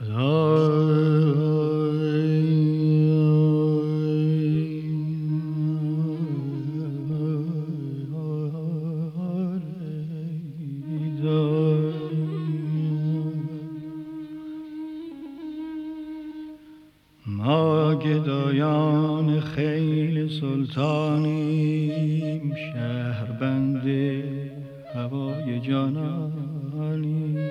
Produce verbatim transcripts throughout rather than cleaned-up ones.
ما گدایان خیل سلطانیم، شهربند هوای جانانیم.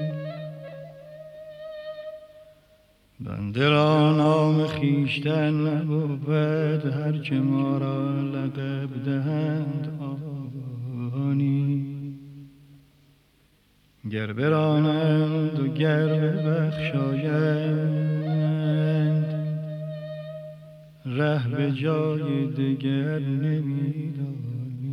بنده را نام خویشتن نبود، هرچه ما را لقب دهند آنی. گر برانند و گر ببخشایند، ره به جای دگر نمی‌دانیم.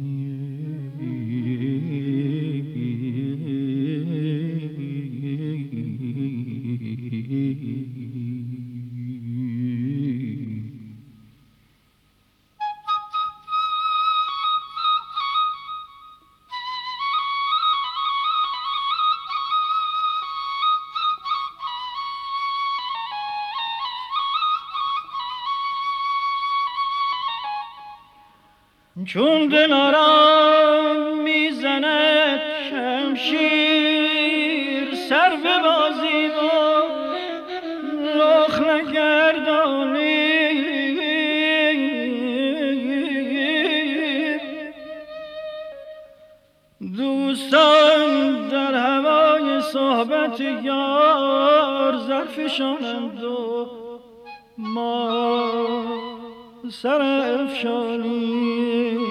چون دلارام میزند شمشیر، سر به بازی و رخ نگردانی. دوستان در هوای صحبت یار زرفشانند و ما سر افشانی.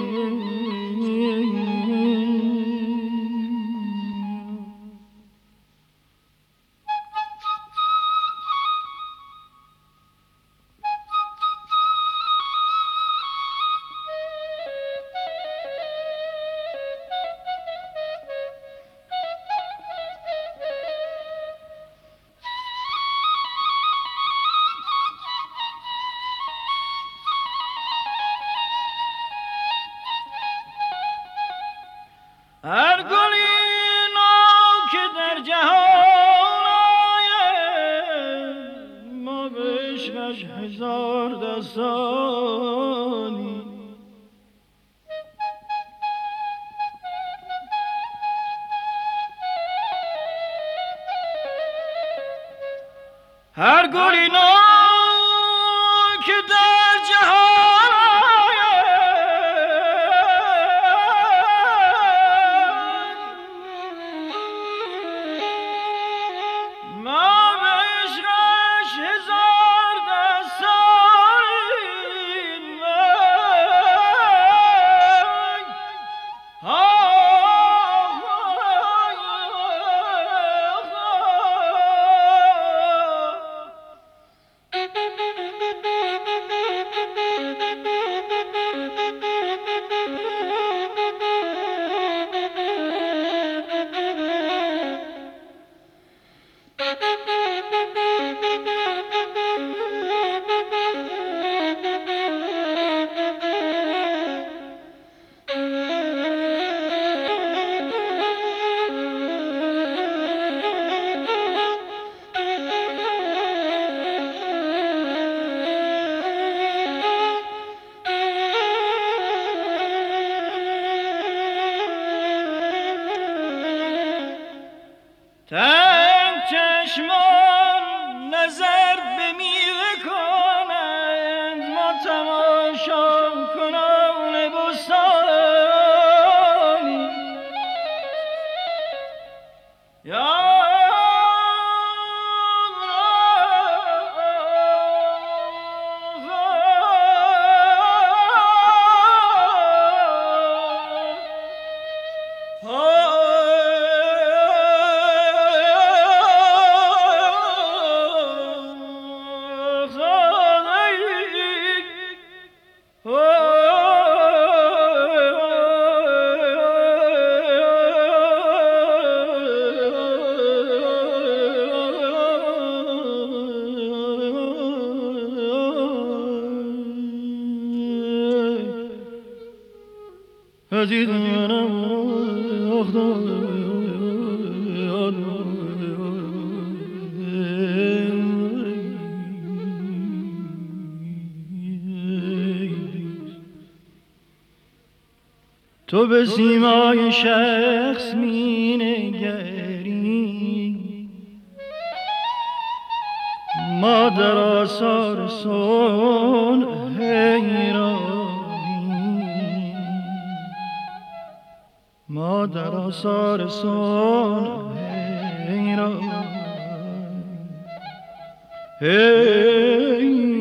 هر گلی نو که در جهان آید، ما به عشقش هزار دستانی. هر گلی نو که در جهان تن چشمان نظر به میوه کنند، ما تماشا کنان بستانی. یا عزیزم تو به سیمای شخص می نگری، ما در آثار صنع حیرانی، ما در آثار صنع حیرانی. هی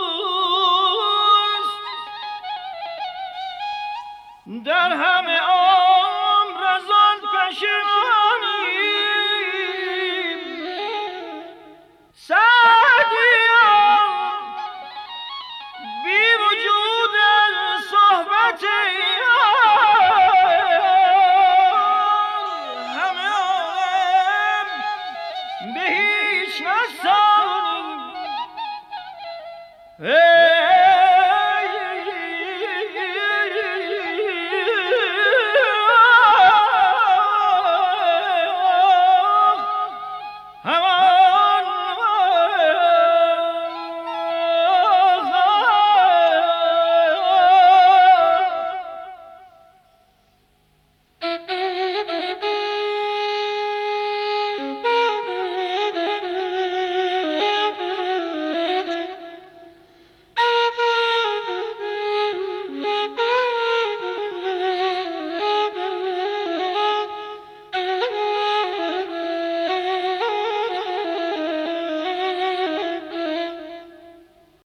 در همه